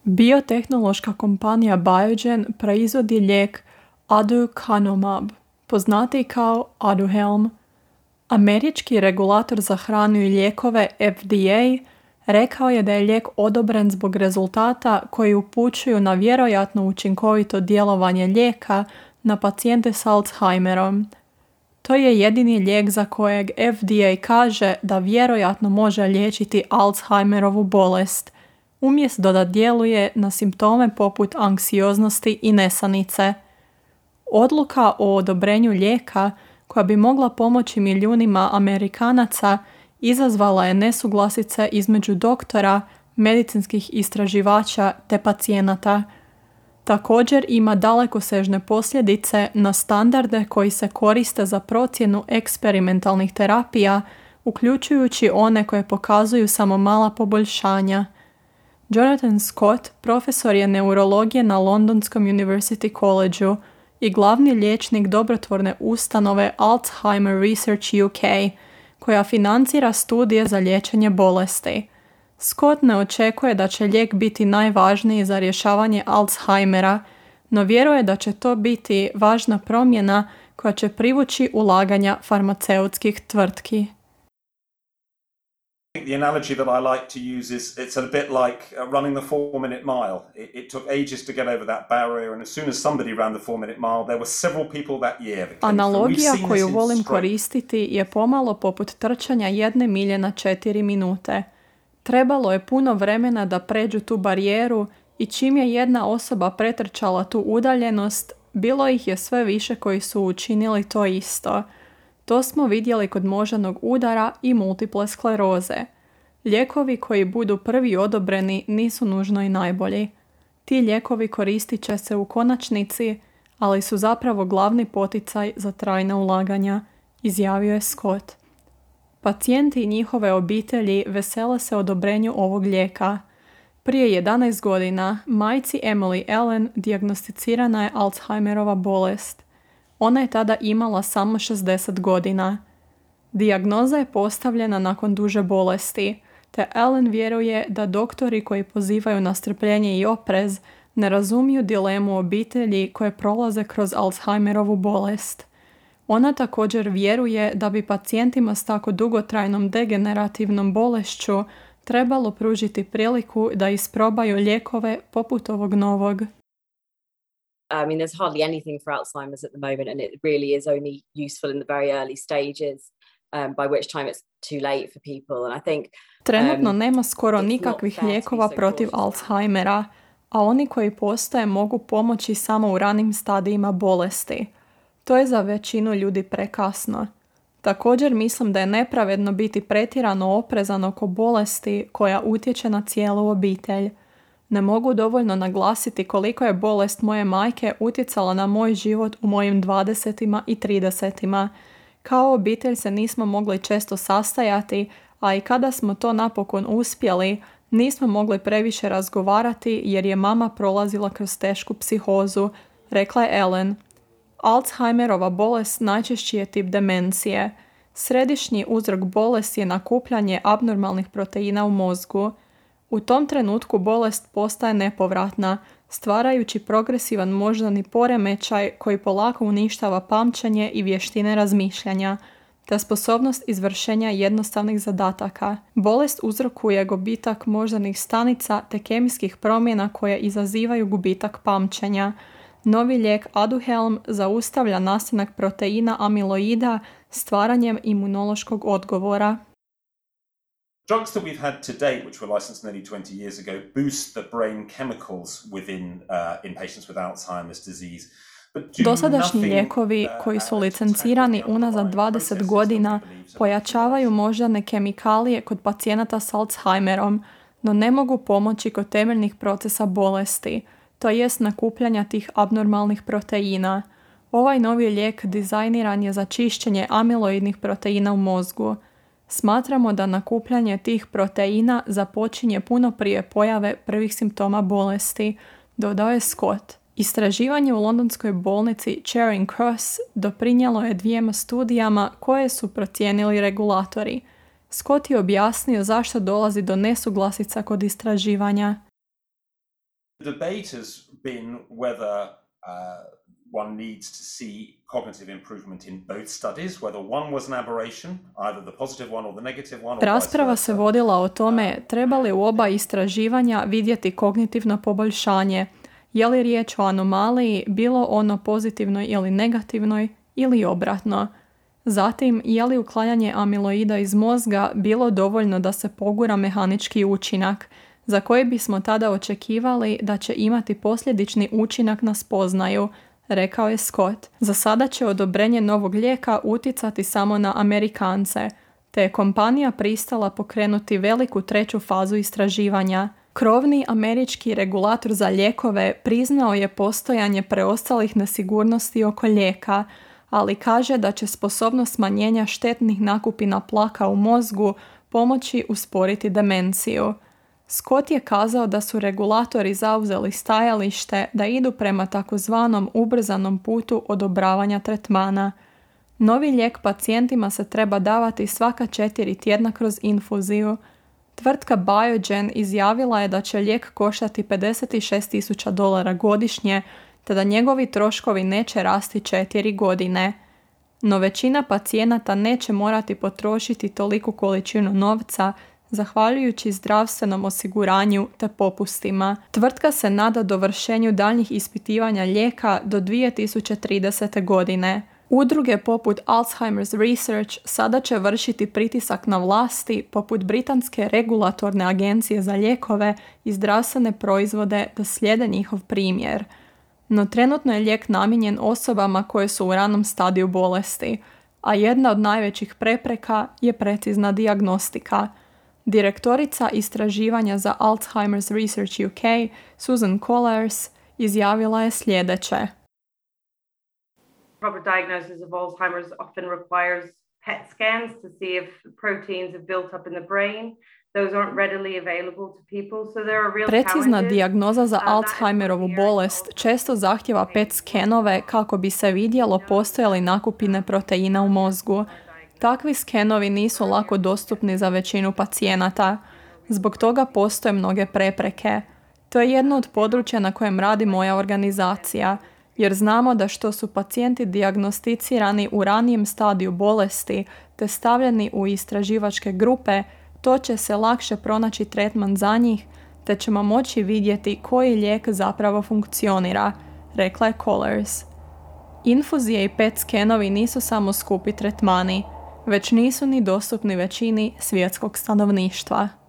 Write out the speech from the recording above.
Biotehnološka kompanija Biogen proizvodi lijek aducanumab, poznatiji kao Aduhelm. Američki regulator za hranu i lijekove FDA rekao je da je lijek odobren zbog rezultata koji upućuju na vjerojatno učinkovito djelovanje lijeka na pacijente s Alzheimerom. To je jedini lijek za kojeg FDA kaže da vjerojatno može liječiti Alzheimerovu bolest, umjesto da djeluje na simptome poput anksioznosti i nesanice. Odluka o odobrenju lijeka, koja bi mogla pomoći milijunima Amerikanaca, izazvala je nesuglasice između doktora, medicinskih istraživača te pacijenata. Također ima dalekosežne posljedice na standarde koji se koriste za procjenu eksperimentalnih terapija, uključujući one koje pokazuju samo mala poboljšanja. Jonathan Scott, profesor je neurologije na Londonskom University Collegeu i glavni liječnik dobrotvorne ustanove Alzheimer Research UK, koja financira studije za liječenje bolesti. Scott ne očekuje da će lijek biti najvažniji za rješavanje Alzheimera, no vjeruje da će to biti važna promjena koja će privući ulaganja farmaceutskih tvrtki. The analogy that I like to use is it's a bit like running the 4-minute mile. It took ages to get over that barrier, and as soon as somebody ran the 4-minute mile, there were several people that year. Analogija koju volim koristiti je pomalo poput trčanja 1 milje na 4 minute. Trebalo je puno vremena da pređu tu barijeru i čim je jedna osoba pretrčala tu udaljenost, bilo ih je sve više koji su učinili to isto. To smo vidjeli kod moždanog udara i multiple skleroze. Lijekovi koji budu prvi odobreni nisu nužno i najbolji. Ti lijekovi koristit će se u konačnici, ali su zapravo glavni poticaj za trajna ulaganja, izjavio je Scott. Pacijenti i njihove obitelji vesele se odobrenju ovog lijeka. Prije 11 godina majci Emily Allen dijagnosticirana je Alzheimerova bolest. Ona je tada imala samo 60 godina. Dijagnoza je postavljena nakon duže bolesti, te Allen vjeruje da doktori koji pozivaju na strpljenje i oprez ne razumiju dilemu obitelji koje prolaze kroz Alzheimerovu bolest. Ona također vjeruje da bi pacijentima s tako dugotrajnom degenerativnom bolešću trebalo pružiti priliku da isprobaju lijekove poput ovog novog. I mean, there's hardly anything for Alzheimer's at the moment, and it really is only useful in the very early stages, by which time it's too late for people. And I think trenutno nema skoro nikakvih lijekova protiv Alzheimera, a oni koji postoje mogu pomoći samo u ranim stadijima bolesti. To je za većinu ljudi prekasno. Također mislim da je nepravedno biti pretjerano oprezan oko bolesti koja utječe na cijelu obitelj. Ne mogu dovoljno naglasiti koliko je bolest moje majke utjecala na moj život u mojim 20. i 30. Kao obitelj se nismo mogli često sastajati, a i kada smo to napokon uspjeli, nismo mogli previše razgovarati jer je mama prolazila kroz tešku psihozu, rekla je Ellen. Alzheimerova bolest najčešći je tip demencije. Središnji uzrok bolesti je nakupljanje abnormalnih proteina u mozgu. U tom trenutku bolest postaje nepovratna, stvarajući progresivan moždani poremećaj koji polako uništava pamćenje i vještine razmišljanja, te sposobnost izvršenja jednostavnih zadataka. Bolest uzrokuje gubitak moždanih stanica te kemijskih promjena koje izazivaju gubitak pamćenja. Novi lijek Aduhelm zaustavlja nastanak proteina amiloida stvaranjem imunološkog odgovora. Drugs that we've had to date, which were licensed nearly 20 years ago, boost the brain chemicals in patients with Alzheimer's disease. Dosadašnji lijekovi koji su licencirani unazad 20 godina pojačavaju moždane kemikalije kod pacijenata s Alzheimerom, no ne mogu pomoći kod temeljnih procesa bolesti, to jest nakupljanja tih abnormalnih proteina. Ovaj novi lijek dizajniran je za čišćenje amiloidnih proteina u mozgu. Smatramo da nakupljanje tih proteina započinje puno prije pojave prvih simptoma bolesti, dodao je Scott. Istraživanje u londonskoj bolnici Charing Cross doprinijelo je 2 studijama koje su procijenili regulatori. Scott je objasnio zašto dolazi do nesuglasica kod istraživanja. debate has been whether one needs to see cognitive improvement in both studies, whether one was an aberration, either the positive one or the negative one. Rasprava se vodila o tome treba li u oba istraživanja vidjeti kognitivno poboljšanje, je li riječ o anomaliji, bilo ono pozitivnoj ili negativnoj, ili obratno. Zatim, je li uklanjanje amiloida iz mozga bilo dovoljno da se pogura mehanički učinak, za koji bismo tada očekivali da će imati posljedični učinak na spoznaju, rekao je Scott. Za sada će odobrenje novog lijeka utjecati samo na Amerikance, te je kompanija pristala pokrenuti veliku 3. fazu istraživanja. Krovni američki regulator za lijekove priznao je postojanje preostalih nesigurnosti oko lijeka, ali kaže da će sposobnost smanjenja štetnih nakupina plaka u mozgu pomoći usporiti demenciju. Scott je kazao da su regulatori zauzeli stajalište da idu prema takozvanom ubrzanom putu odobravanja tretmana. Novi lijek pacijentima se treba davati svaka 4 tjedna kroz infuziju. Tvrtka Biogen izjavila je da će lijek koštati $56,000 godišnje, te da njegovi troškovi neće rasti 4 godine. No većina pacijenata neće morati potrošiti toliku količinu novca, zahvaljujući zdravstvenom osiguranju te popustima. Tvrtka se nada dovršenju daljnjih ispitivanja lijeka do 2030. godine. Udruge poput Alzheimer's Research sada će vršiti pritisak na vlasti poput Britanske regulatorne agencije za lijekove i zdravstvene proizvode da slijede njihov primjer. No trenutno je lijek namijenjen osobama koje su u ranom stadiju bolesti, a jedna od najvećih prepreka je precizna dijagnostika. Direktorica istraživanja za Alzheimer's Research UK, Susan Collars, izjavila je sljedeće. Proper diagnosis of Alzheimer's often requires PET scans to see if proteins have built up in the brain. Those aren't readily available to people, so there are real challenges. Precizna dijagnoza za Alzheimerovu bolest često zahtjeva PET skenove kako bi se vidjelo postoje li nakupine proteina u mozgu. Takvi skenovi nisu lako dostupni za većinu pacijenata. Zbog toga postoje mnoge prepreke. To je jedno od područja na kojem radi moja organizacija, jer znamo da što su pacijenti dijagnosticirani u ranijem stadiju bolesti te stavljeni u istraživačke grupe, to će se lakše pronaći tretman za njih, te ćemo moći vidjeti koji lijek zapravo funkcionira, rekla je Collars. Infuzije i PET skenovi nisu samo skupi tretmani, već nisu ni dostupni većini svjetskog stanovništva.